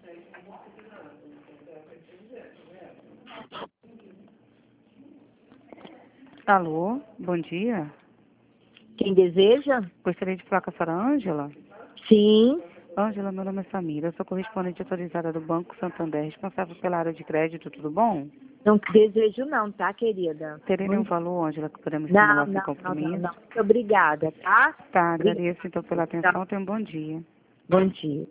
Alô, bom dia. Quem deseja? Gostaria de falar com a senhora Ângela? Sim. Ângela, meu nome é Samira, eu sou correspondente autorizada do Banco Santander, responsável pela área de crédito, tudo bom? Não desejo não, tá, querida? Teria nenhum valor, Ângela, que podemos Não, estimular sem não, compromisso? não. Muito obrigada, tá? Tá, Obrigada. agradeço então pela atenção, tenha um bom dia. Bom dia.